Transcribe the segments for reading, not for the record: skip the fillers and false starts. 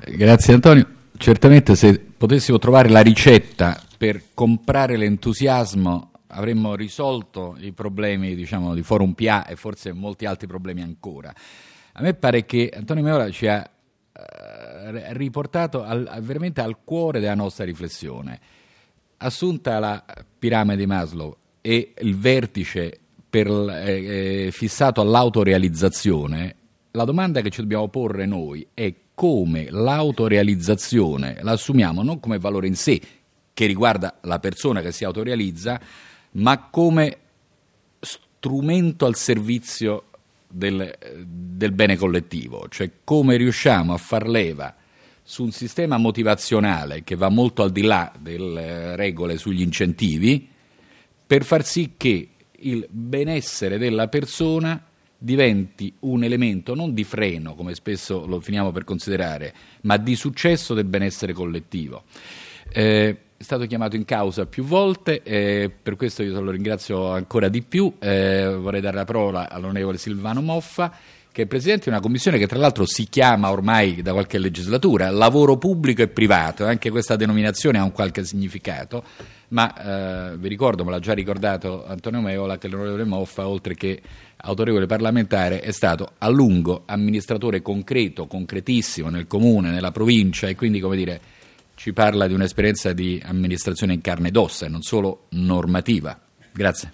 Grazie Antonio. Certamente se potessimo trovare la ricetta per comprare l'entusiasmo avremmo risolto i problemi, diciamo, di Forum PA e forse molti altri problemi ancora. A me pare che Antonio Meola ci ha riportato veramente al cuore della nostra riflessione. Assunta la piramide di Maslow e il vertice fissato all'autorealizzazione, la domanda che ci dobbiamo porre noi è come l'autorealizzazione la assumiamo non come valore in sé, che riguarda la persona che si autorealizza, ma come strumento al servizio del bene collettivo, cioè come riusciamo a far leva su un sistema motivazionale che va molto al di là delle regole sugli incentivi, per far sì che il benessere della persona diventi un elemento non di freno, come spesso lo finiamo per considerare, ma di successo del benessere collettivo. È stato chiamato in causa più volte, per questo io lo ringrazio ancora di più. Vorrei dare la parola all'onorevole Silvano Moffa, che è presidente di una commissione che tra l'altro si chiama ormai da qualche legislatura Lavoro Pubblico e Privato, anche questa denominazione ha un qualche significato, ma vi ricordo, me l'ha già ricordato Antonio Meola, che l'onorevole Moffa, oltre che autorevole parlamentare, è stato a lungo amministratore concretissimo nel comune, nella provincia, e quindi, come dire, ci parla di un'esperienza di amministrazione in carne ed ossa e non solo normativa. Grazie.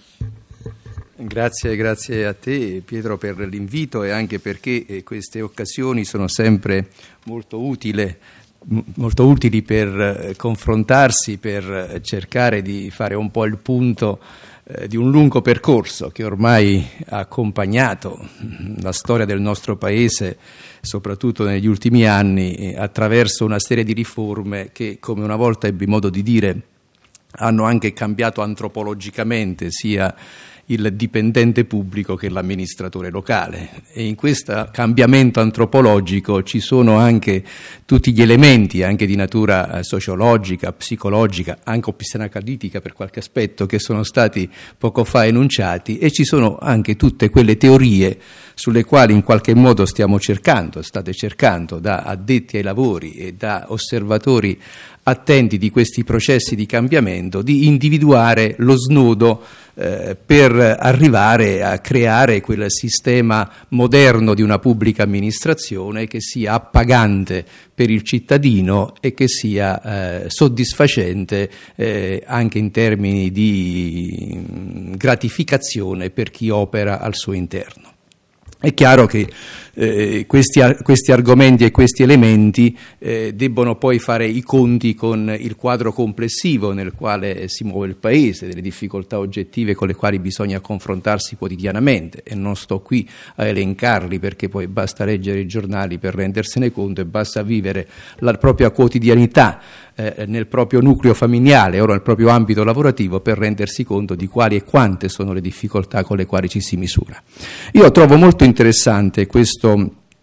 Grazie a te Pietro per l'invito, e anche perché queste occasioni sono sempre molto utili per confrontarsi, per cercare di fare un po' il punto di un lungo percorso che ormai ha accompagnato la storia del nostro Paese, soprattutto negli ultimi anni, attraverso una serie di riforme che, come una volta ebbi modo di dire, hanno anche cambiato antropologicamente sia il dipendente pubblico che l'amministratore locale, e in questo cambiamento antropologico ci sono anche tutti gli elementi anche di natura sociologica, psicologica, anche psicanalitica per qualche aspetto, che sono stati poco fa enunciati, e ci sono anche tutte quelle teorie sulle quali in qualche modo state cercando da addetti ai lavori e da osservatori attenti di questi processi di cambiamento, di individuare lo snodo per arrivare a creare quel sistema moderno di una pubblica amministrazione che sia appagante per il cittadino e che sia soddisfacente anche in termini di gratificazione per chi opera al suo interno. È chiaro che questi argomenti e questi elementi debbono poi fare i conti con il quadro complessivo nel quale si muove il Paese, delle difficoltà oggettive con le quali bisogna confrontarsi quotidianamente, e non sto qui a elencarli, perché poi basta leggere i giornali per rendersene conto, e basta vivere la propria quotidianità nel proprio nucleo familiare o nel proprio ambito lavorativo per rendersi conto di quali e quante sono le difficoltà con le quali ci si misura. Io trovo molto interessante questa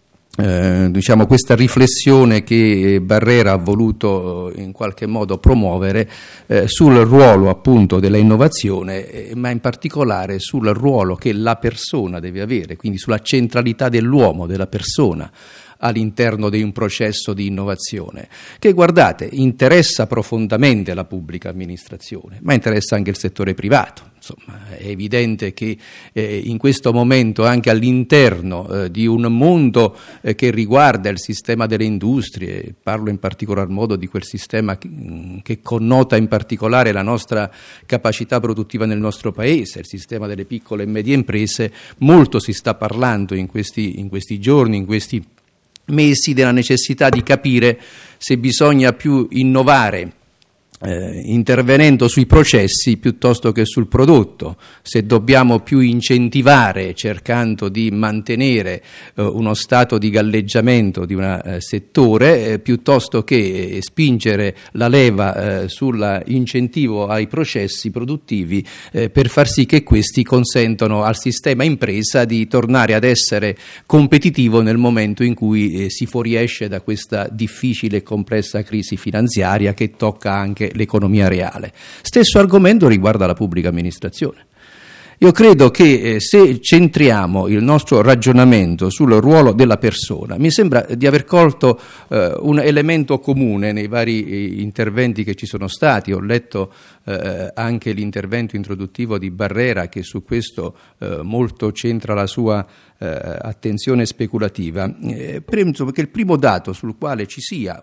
riflessione che Barrera ha voluto in qualche modo promuovere sul ruolo appunto della innovazione, ma in particolare sul ruolo che la persona deve avere, quindi sulla centralità dell'uomo, della persona all'interno di un processo di innovazione che, guardate, interessa profondamente la pubblica amministrazione, ma interessa anche il settore privato. Insomma, è evidente che in questo momento, anche all'interno di un mondo che riguarda il sistema delle industrie, parlo in particolar modo di quel sistema che connota in particolare la nostra capacità produttiva nel nostro Paese, il sistema delle piccole e medie imprese, molto si sta parlando in questi giorni, in questi mesi, della necessità di capire se bisogna più innovare intervenendo sui processi piuttosto che sul prodotto, se dobbiamo più incentivare cercando di mantenere uno stato di galleggiamento di un settore piuttosto che spingere la leva sull'incentivo ai processi produttivi per far sì che questi consentano al sistema impresa di tornare ad essere competitivo nel momento in cui si fuoriesce da questa difficile e complessa crisi finanziaria che tocca anche l'economia reale. Stesso argomento riguarda la pubblica amministrazione. Io credo che se centriamo il nostro ragionamento sul ruolo della persona, mi sembra di aver colto un elemento comune nei vari interventi che ci sono stati. Ho letto anche l'intervento introduttivo di Barrera, che su questo molto centra la sua attenzione speculativa. Penso che il primo dato sul quale ci sia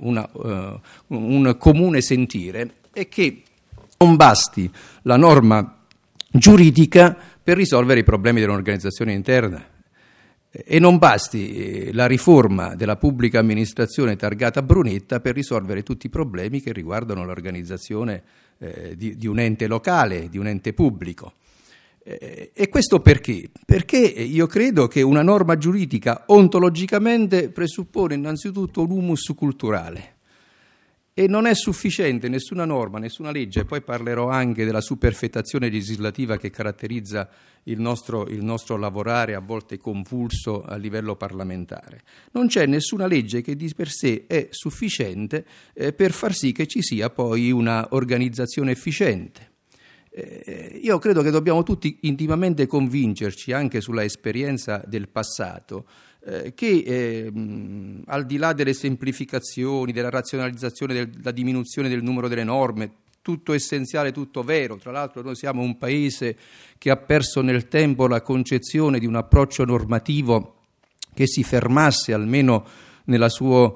un comune sentire è che non basti la norma giuridica per risolvere i problemi dell'organizzazione interna, e non basti la riforma della pubblica amministrazione targata Brunetta per risolvere tutti i problemi che riguardano l'organizzazione di un ente locale, di un ente pubblico. E questo perché? Perché io credo che una norma giuridica ontologicamente presuppone innanzitutto un humus culturale. E non è sufficiente nessuna norma, nessuna legge, poi parlerò anche della superfettazione legislativa che caratterizza il nostro lavorare a volte convulso a livello parlamentare. Non c'è nessuna legge che di per sé è sufficiente per far sì che ci sia poi una organizzazione efficiente. Io credo che dobbiamo tutti intimamente convincerci, anche sulla esperienza del passato, che al di là delle semplificazioni, della razionalizzazione, della diminuzione del numero delle norme, tutto essenziale, tutto vero. Tra l'altro noi siamo un paese che ha perso nel tempo la concezione di un approccio normativo che si fermasse almeno nella sua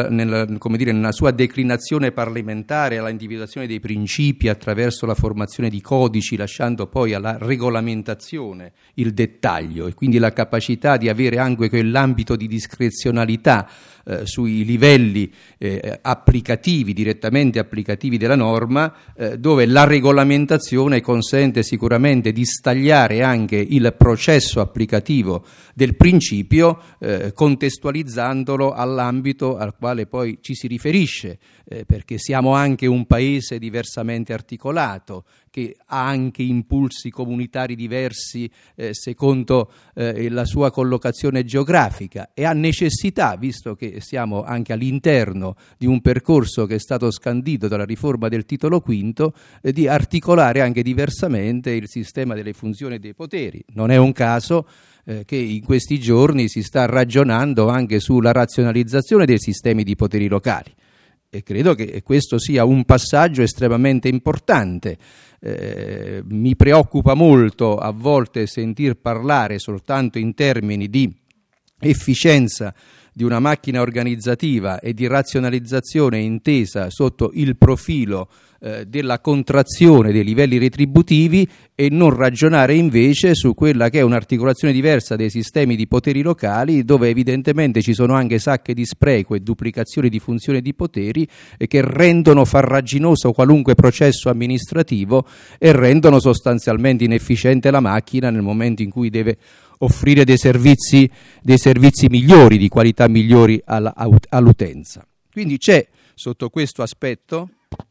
declinazione parlamentare alla individuazione dei principi attraverso la formazione di codici, lasciando poi alla regolamentazione il dettaglio, e quindi la capacità di avere anche quell'ambito di discrezionalità sui livelli applicativi, direttamente applicativi della norma, dove la regolamentazione consente sicuramente di stagliare anche il processo applicativo del principio, contestualizzandolo all'ambito al quale poi ci si riferisce, perché siamo anche un paese diversamente articolato, che ha anche impulsi comunitari diversi secondo la sua collocazione geografica, e ha necessità, visto che siamo anche all'interno di un percorso che è stato scandito dalla riforma del titolo V, di articolare anche diversamente il sistema delle funzioni e dei poteri. Non è un caso che in questi giorni si sta ragionando anche sulla razionalizzazione dei sistemi di poteri locali, e credo che questo sia un passaggio estremamente importante. Mi preoccupa molto a volte sentir parlare soltanto in termini di efficienza di una macchina organizzativa e di razionalizzazione intesa sotto il profilo della contrazione dei livelli retributivi, e non ragionare invece su quella che è un'articolazione diversa dei sistemi di poteri locali, dove evidentemente ci sono anche sacche di spreco e duplicazioni di funzioni di poteri che rendono farraginoso qualunque processo amministrativo e rendono sostanzialmente inefficiente la macchina nel momento in cui deve offrire dei servizi migliori, di qualità migliori all'utenza. Quindi c'è sotto questo aspetto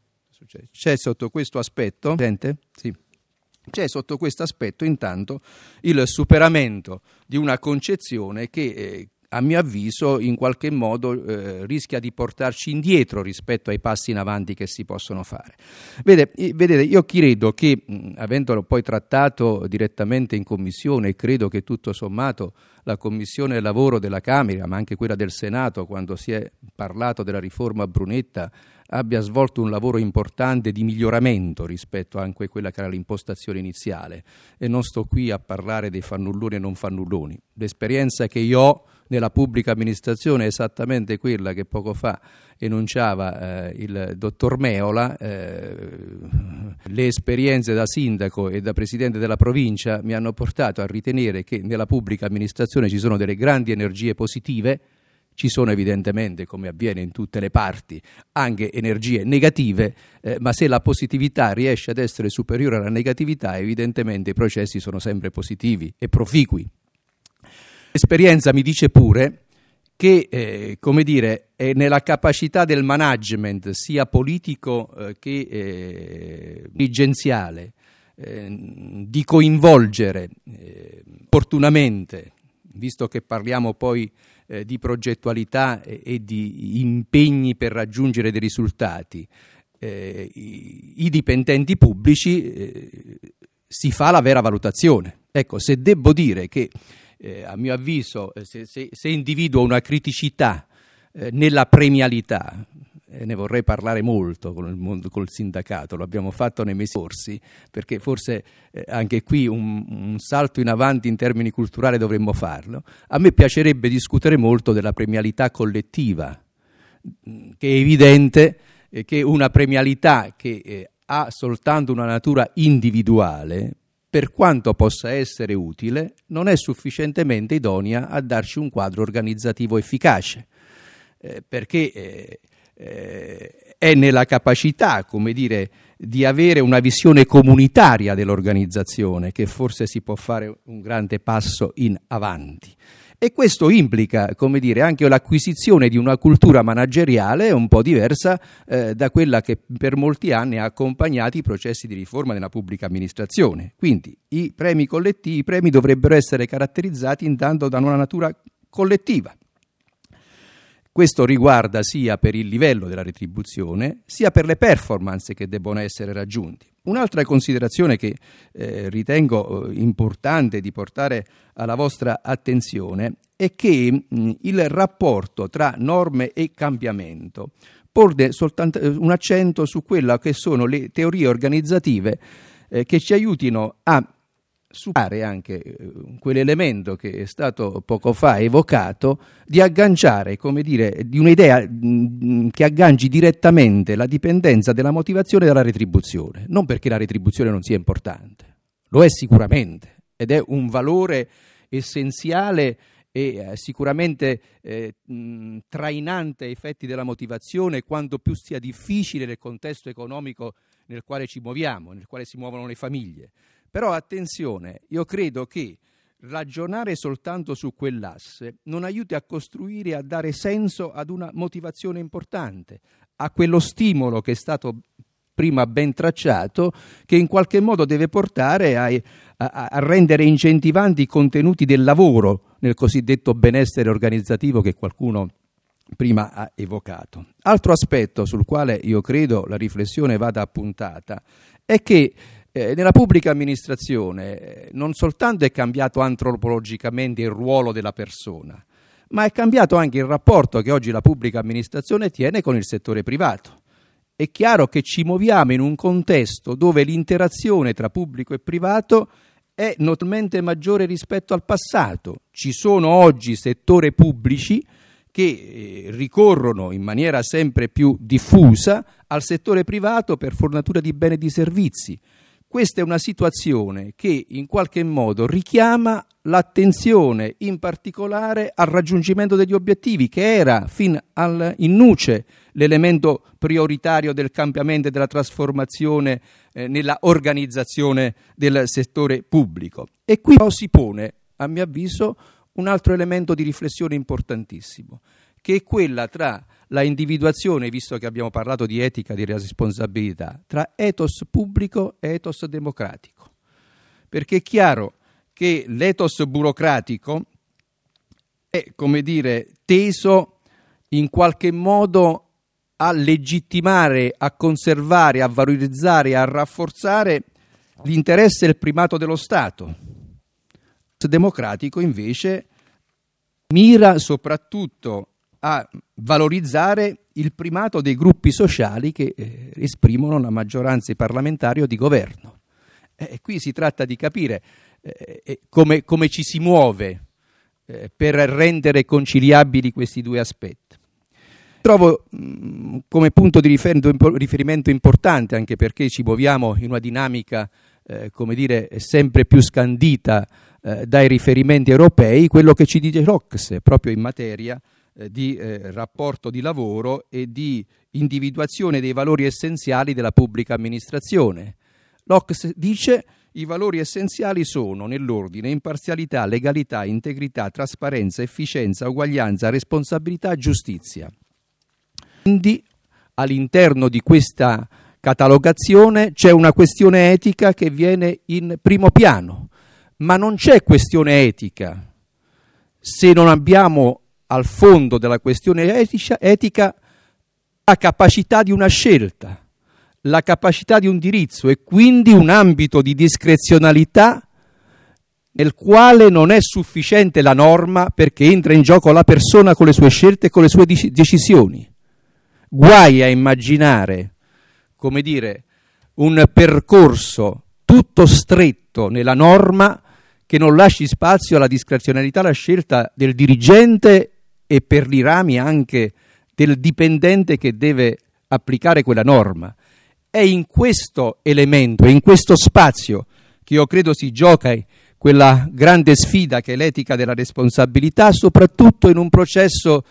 intanto il superamento di una concezione che a mio avviso in qualche modo rischia di portarci indietro rispetto ai passi in avanti che si possono fare. Vedete, io credo che, avendolo poi trattato direttamente in commissione, credo che tutto sommato la Commissione Lavoro della Camera, ma anche quella del Senato, quando si è parlato della riforma Brunetta, abbia svolto un lavoro importante di miglioramento rispetto anche a quella che era l'impostazione iniziale, e non sto qui a parlare dei fannulloni e non fannulloni. L'esperienza che io ho nella pubblica amministrazione è esattamente quella che poco fa enunciava il dottor Meola. Le esperienze da sindaco e da presidente della provincia mi hanno portato a ritenere che nella pubblica amministrazione ci sono delle grandi energie positive. Ci sono evidentemente, come avviene in tutte le parti, anche energie negative, ma se la positività riesce ad essere superiore alla negatività, evidentemente i processi sono sempre positivi e proficui. L'esperienza mi dice pure che è nella capacità del management, sia politico che dirigenziale, di coinvolgere opportunamente, visto che parliamo poi di progettualità e di impegni per raggiungere dei risultati, i dipendenti pubblici, si fa la vera valutazione. Ecco, se devo dire che a mio avviso se individuo una criticità nella premialità, ne vorrei parlare molto con il mondo, col sindacato, lo abbiamo fatto nei mesi scorsi, perché forse anche qui un salto in avanti in termini culturali dovremmo farlo. A me piacerebbe discutere molto della premialità collettiva, che è evidente che una premialità che ha soltanto una natura individuale, per quanto possa essere utile, non è sufficientemente idonea a darci un quadro organizzativo efficace, perché è nella capacità, come dire, di avere una visione comunitaria dell'organizzazione che forse si può fare un grande passo in avanti. E questo implica, come dire, anche l'acquisizione di una cultura manageriale un po' diversa da quella che per molti anni ha accompagnato i processi di riforma della pubblica amministrazione. Quindi i premi collettivi, i premi dovrebbero essere caratterizzati intanto da una natura collettiva. Questo riguarda sia per il livello della retribuzione, sia per le performance che debbono essere raggiunti. Un'altra considerazione che ritengo importante di portare alla vostra attenzione è che il rapporto tra norme e cambiamento pone soltanto un accento su quella che sono le teorie organizzative che ci aiutino a superare anche quell'elemento che è stato poco fa evocato, di agganciare, come dire, di un'idea che agganci direttamente la dipendenza della motivazione dalla retribuzione. Non perché la retribuzione non sia importante, lo è sicuramente, ed è un valore essenziale e sicuramente trainante ai effetti della motivazione, quanto più sia difficile nel contesto economico nel quale ci muoviamo, nel quale si muovono le famiglie. Però attenzione, io credo che ragionare soltanto su quell'asse non aiuti a costruire e a dare senso ad una motivazione importante, a quello stimolo che è stato prima ben tracciato, che in qualche modo deve portare a rendere incentivanti i contenuti del lavoro nel cosiddetto benessere organizzativo che qualcuno prima ha evocato. Altro aspetto sul quale io credo la riflessione vada appuntata è che nella pubblica amministrazione non soltanto è cambiato antropologicamente il ruolo della persona, ma è cambiato anche il rapporto che oggi la pubblica amministrazione tiene con il settore privato. È chiaro che ci muoviamo in un contesto dove l'interazione tra pubblico e privato è notevolmente maggiore rispetto al passato. Ci sono oggi settori pubblici che ricorrono in maniera sempre più diffusa al settore privato per fornitura di beni e di servizi. Questa è una situazione che in qualche modo richiama l'attenzione in particolare al raggiungimento degli obiettivi, che era fin in nuce l'elemento prioritario del cambiamento e della trasformazione nella organizzazione del settore pubblico. E qui si pone, a mio avviso, un altro elemento di riflessione importantissimo, che è quella tra la individuazione, visto che abbiamo parlato di etica, di responsabilità, tra ethos pubblico e ethos democratico. Perché è chiaro che l'ethos burocratico è, come dire, teso in qualche modo a legittimare, a conservare, a valorizzare, a rafforzare l'interesse e il primato dello Stato. L'ethos democratico invece mira soprattutto a valorizzare il primato dei gruppi sociali che esprimono la maggioranza parlamentare o di governo. Qui si tratta di capire come ci si muove per rendere conciliabili questi due aspetti. Trovo come punto di riferimento importante, anche perché ci muoviamo in una dinamica come dire, sempre più scandita dai riferimenti europei, quello che ci dice l'OCSE proprio in materia di rapporto di lavoro e di individuazione dei valori essenziali della pubblica amministrazione. L'OCSE dice: i valori essenziali sono nell'ordine imparzialità, legalità, integrità, trasparenza, efficienza, uguaglianza, responsabilità, giustizia. Quindi all'interno di questa catalogazione c'è una questione etica che viene in primo piano, ma non c'è questione etica se non abbiamo al fondo della questione etica la capacità di una scelta, la capacità di indirizzo e quindi un ambito di discrezionalità nel quale non è sufficiente la norma, perché entra in gioco la persona con le sue scelte e con le sue decisioni. Guai a immaginare, come dire, un percorso tutto stretto nella norma che non lasci spazio alla discrezionalità, alla scelta del dirigente e per i rami anche del dipendente che deve applicare quella norma. È in questo elemento, è in questo spazio che io credo si gioca quella grande sfida che è l'etica della responsabilità, soprattutto in un processo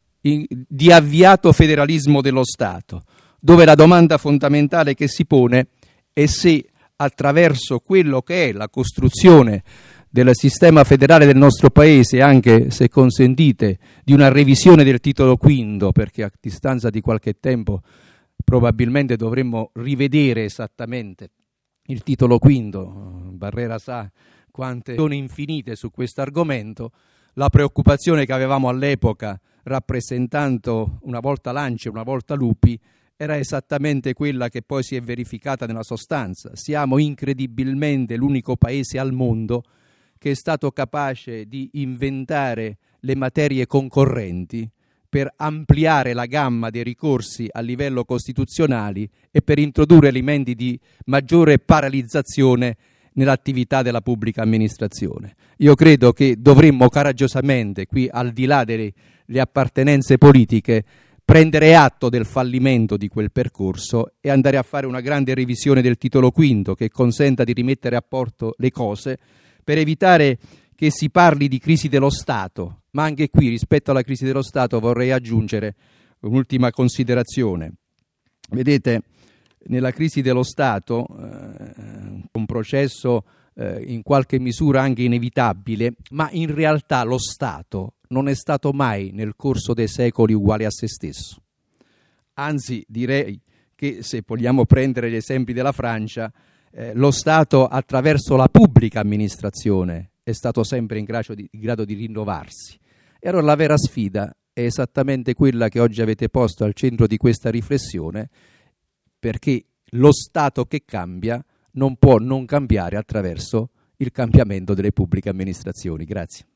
di avviato federalismo dello Stato, dove la domanda fondamentale che si pone è se attraverso quello che è la costruzione del sistema federale del nostro Paese, anche se consentite di una revisione del titolo quinto, perché a distanza di qualche tempo probabilmente dovremmo rivedere esattamente il titolo quinto. Barrera sa quante sono infinite su questo argomento. La preoccupazione che avevamo all'epoca, rappresentando una volta Lance e una volta Lupi, era esattamente quella che poi si è verificata nella sostanza. Siamo incredibilmente l'unico paese al mondo che è stato capace di inventare le materie concorrenti per ampliare la gamma dei ricorsi a livello costituzionale e per introdurre elementi di maggiore paralizzazione nell'attività della pubblica amministrazione. Io credo che dovremmo coraggiosamente, qui al di là delle appartenenze politiche, prendere atto del fallimento di quel percorso e andare a fare una grande revisione del titolo quinto che consenta di rimettere a posto le cose per evitare che si parli di crisi dello Stato. Ma anche qui, rispetto alla crisi dello Stato, vorrei aggiungere un'ultima considerazione. Vedete, nella crisi dello Stato, un processo in qualche misura anche inevitabile, ma in realtà lo Stato non è stato mai nel corso dei secoli uguale a se stesso. Anzi, direi che, se vogliamo prendere gli esempi della Francia, lo Stato attraverso la pubblica amministrazione è stato sempre in grado di rinnovarsi. E allora la vera sfida è esattamente quella che oggi avete posto al centro di questa riflessione, perché lo Stato che cambia non può non cambiare attraverso il cambiamento delle pubbliche amministrazioni. Grazie.